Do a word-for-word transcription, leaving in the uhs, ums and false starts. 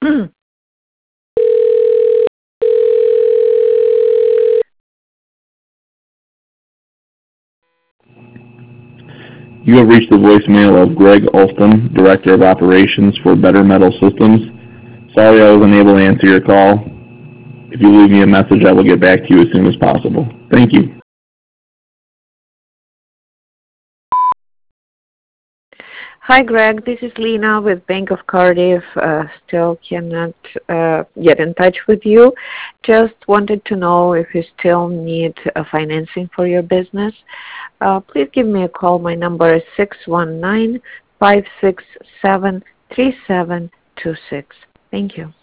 You have reached the voicemail of Greg Olston, Director of Operations for Better Metal Systems. Sorry I was unable to answer your call. If you leave me a message, I will get back to you as soon as possible. Thank you. Hi, Greg. This is Lena with Bank of Cardiff. Uh, still cannot uh, get in touch with you. Just wanted to know if you still need uh, financing for your business. Uh, please give me a call. My number is six one nine, five six seven, three seven two six. Thank you.